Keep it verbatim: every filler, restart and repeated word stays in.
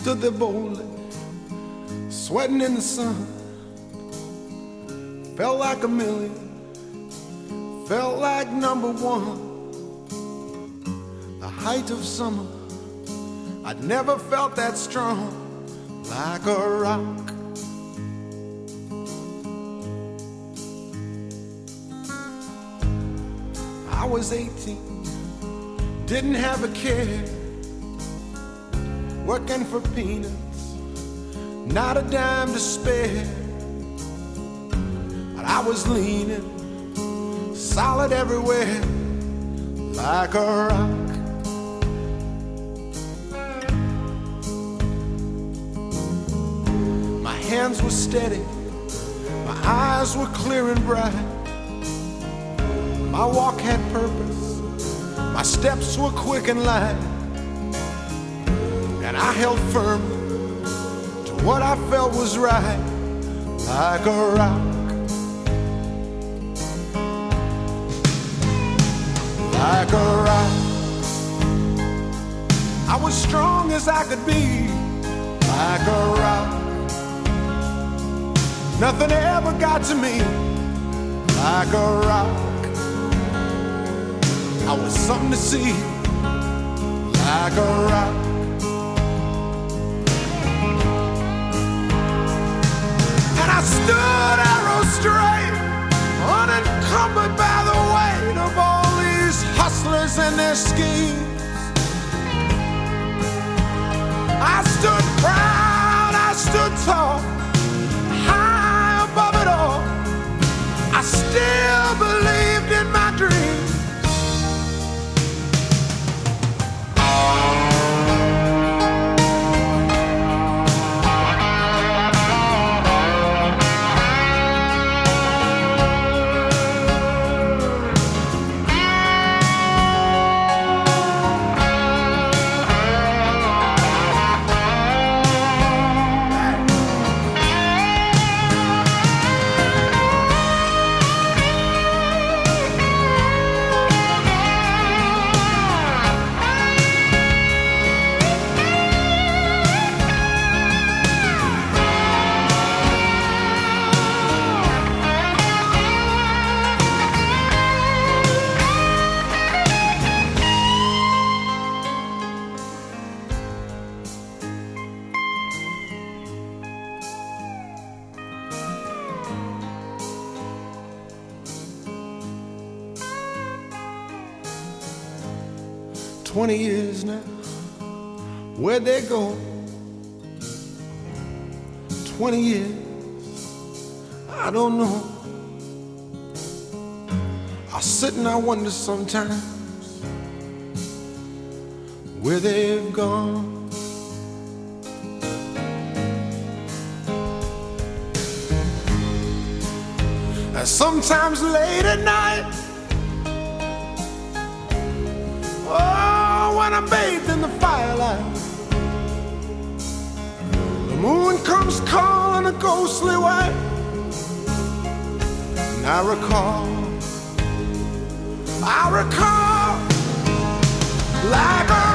stood there boldly, sweating in the sun. Felt like a million, felt like number one. The height of summer, I'd never felt that strong, like a rock. I was eighteen, didn't have a care, working for peanuts, not a dime to spare. But I was leaning, solid everywhere, like a rock. My hands were steady, my eyes were clear and bright. My walk had purpose, my steps were quick and light. And I held firmly to what I felt was right, like a rock. Like a rock. I was strong as I could be, like a rock. Nothing ever got to me, like a rock. I was something to see, like a rock. And I stood arrow straight, unencumbered by the weight of all these hustlers and their schemes. I stood proud, I stood tall, high above it all. I still believed in my dreams. Twenty years now, where'd they go? Twenty years, I don't know. I sit and I wonder sometimes where they've gone. And sometimes late at night, oh, when I'm bathed in the firelight, the moon comes calling a ghostly white, and I recall, I recall, like a